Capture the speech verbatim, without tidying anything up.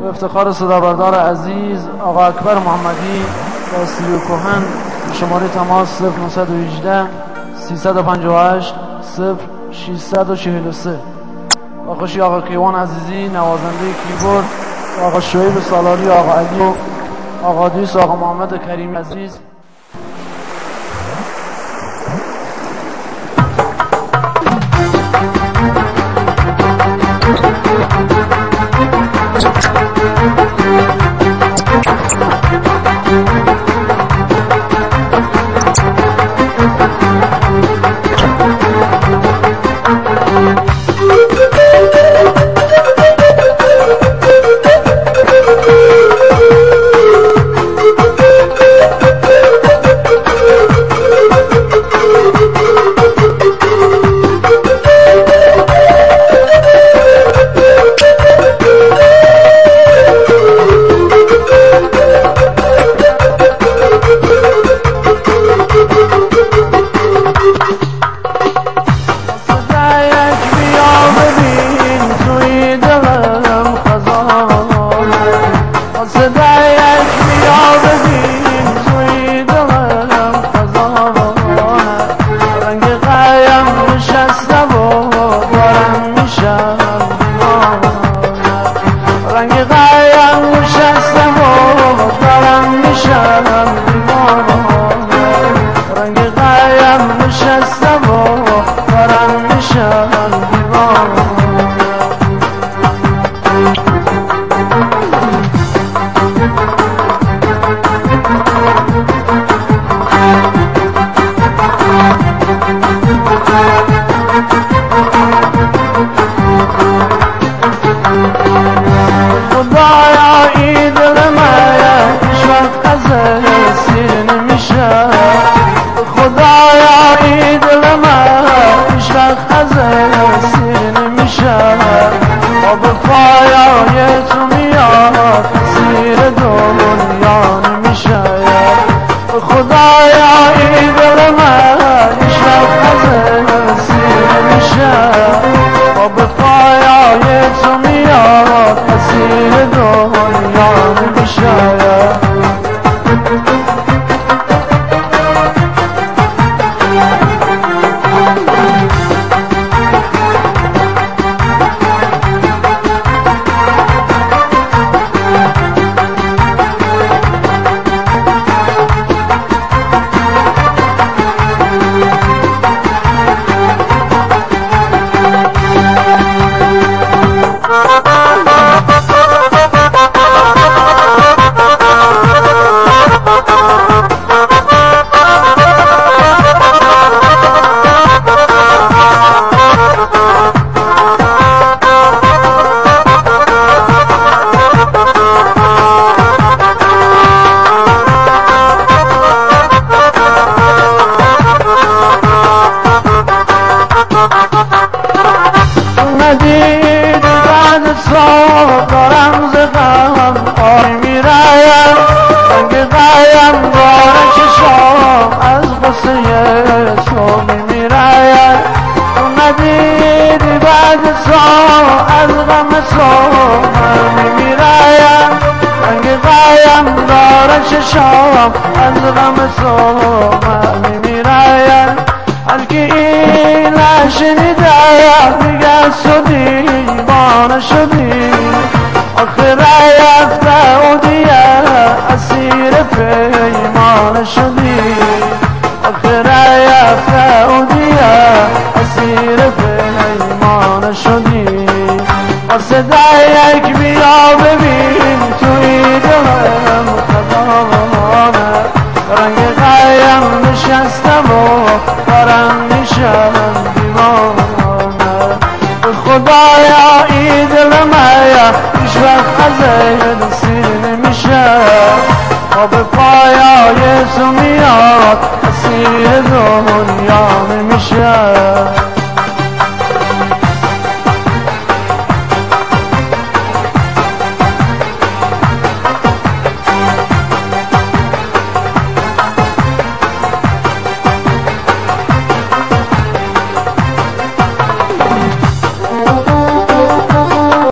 و افتخار صدابردار عزیز آقا اکبر محمدی و استودیو کهن شماره تماس صفر نهصد و هجده سیصد و پنجاه و هشت صفر ششصد و چهل و سه. با خوشی آقا کیوان عزیزی نوازنده کیبورد، آقا شعیب سالاری، آقا علی و آقا دیس، آقا محمد کریم عزیز. شام از غم تو میمیرایم، هر کی اینه شنیده میگه شدی دیوانه شدی، آخر رفته و دیگه اسیر پیمان شدی، آخر رفته و دیگه اسیر پیمان شدی. با صدای یک بیا ببین توی دلم خزانه، رنگ قایم نشستم و دارم میشم دیوانه. خدایا این دلم هیچ وقت از این سیر نمیشه، و به پایای تو میاد اسیر دنیا نمیشه.